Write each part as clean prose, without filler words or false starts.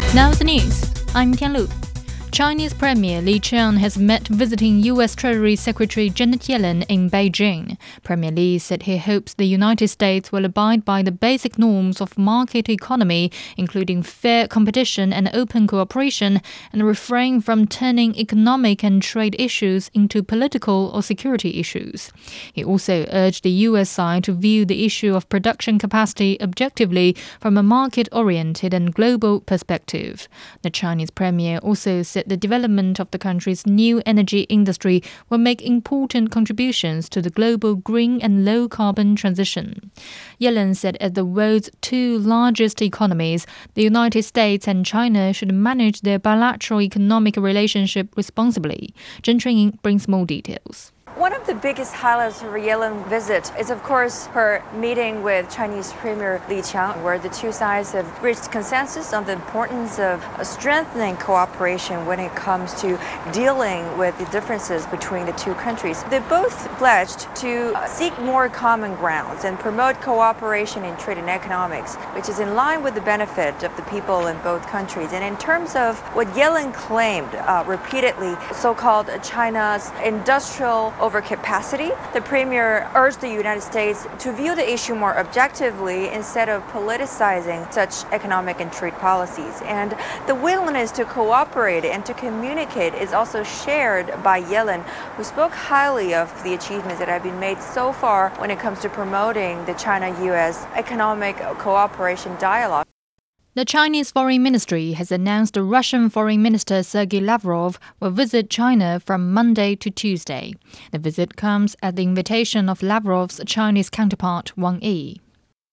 Now the news. I'm Tianlu. Chinese Premier Li Qiang has met visiting U.S. Treasury Secretary Janet Yellen in Beijing. Premier Li said he hopes the United States will abide by the basic norms of market economy, including fair competition and open cooperation, and refrain from turning economic and trade issues into political or security issues. He also urged the U.S. side to view the issue of production capacity objectively from a market-oriented and global perspective. The Chinese Premier also said the development of the country's new energy industry will make important contributions to the global green and low-carbon transition. Yellen said as the world's two largest economies, the United States and China should manage their bilateral economic relationship responsibly. Zhen Chunying brings more details. One of the biggest highlights of her Yellen visit is, of course, her meeting with Chinese Premier Li Qiang, where the two sides have reached consensus on the importance of strengthening cooperation when it comes to dealing with the differences between the two countries. They both pledged to seek more common grounds and promote cooperation in trade and economics, which is in line with the benefit of the people in both countries. And in terms of what Yellen claimed repeatedly, so-called China's industrial overcapacity, the Premier urged the United States to view the issue more objectively instead of politicizing such economic and trade policies. And the willingness to cooperate and to communicate is also shared by Yellen, who spoke highly of the achievements that have been made so far when it comes to promoting the China-U.S. economic cooperation dialogue. The Chinese Foreign Ministry has announced the Russian Foreign Minister Sergei Lavrov will visit China from Monday to Tuesday. The visit comes at the invitation of Lavrov's Chinese counterpart, Wang Yi.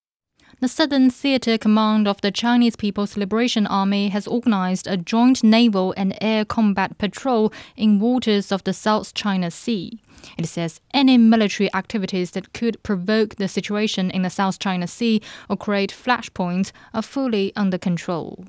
The Southern Theater Command of the Chinese People's Liberation Army has organized a joint naval and air combat patrol in waters of the South China Sea. It says any military activities that could provoke the situation in the South China Sea or create flashpoints are fully under control.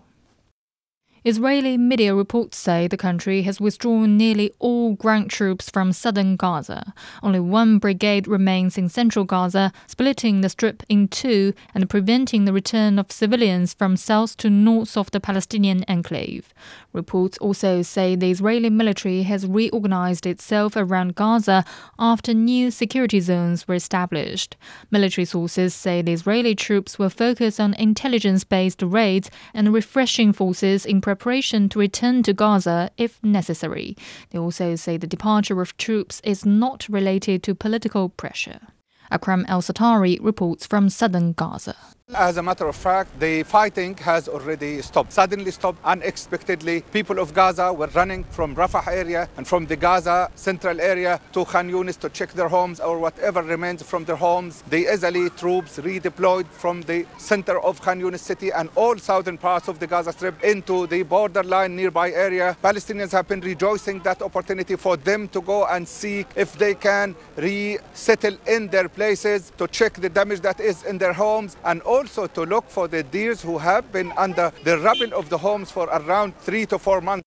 Israeli media reports say the country has withdrawn nearly all ground troops from southern Gaza. Only one brigade remains in central Gaza, splitting the strip in two and preventing the return of civilians from south to north of the Palestinian enclave. Reports also say the Israeli military has reorganized itself around Gaza after new security zones were established. Military sources say the Israeli troops will focus on intelligence-based raids and refreshing forces in preparation to return to Gaza if necessary. They also say the departure of troops is not related to political pressure. Akram El-Satari reports from southern Gaza. As a matter of fact, the fighting has already stopped, suddenly stopped, unexpectedly. People of Gaza were running from Rafah area and from the Gaza central area to Khan Yunis to check their homes or whatever remains from their homes. The Israeli troops redeployed from the center of Khan Yunis city and all southern parts of the Gaza Strip into the borderline nearby area. Palestinians have been rejoicing that opportunity for them to go and see if they can resettle in their places, to check the damage that is in their homes, and also to look for the deers who have been under the rubble of the homes for around 3 to 4 months.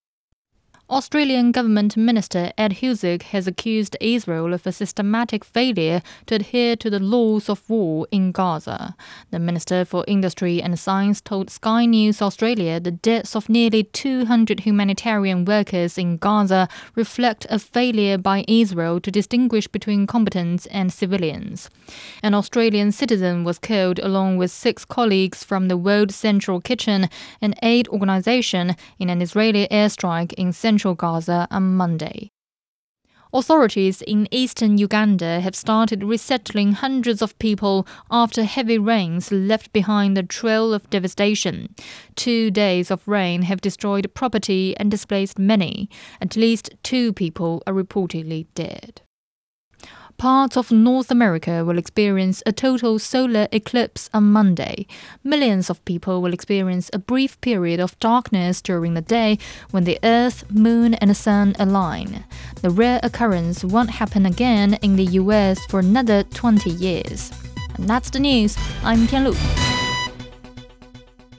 Australian Government Minister Ed Husic has accused Israel of a systematic failure to adhere to the laws of war in Gaza. The Minister for Industry and Science told Sky News Australia the deaths of nearly 200 humanitarian workers in Gaza reflect a failure by Israel to distinguish between combatants and civilians. An Australian citizen was killed along with 6 colleagues from the World Central Kitchen, an aid organization, in an Israeli airstrike in central Gaza on Monday. Authorities in eastern Uganda have started resettling hundreds of people after heavy rains left behind a trail of devastation. 2 days of rain have destroyed property and displaced many. At least 2 people are reportedly dead. Parts of North America will experience a total solar eclipse on Monday. Millions of people will experience a brief period of darkness during the day when the Earth, Moon, and Sun align. The rare occurrence won't happen again in the US for another 20 years. And that's the news. I'm Tianlu.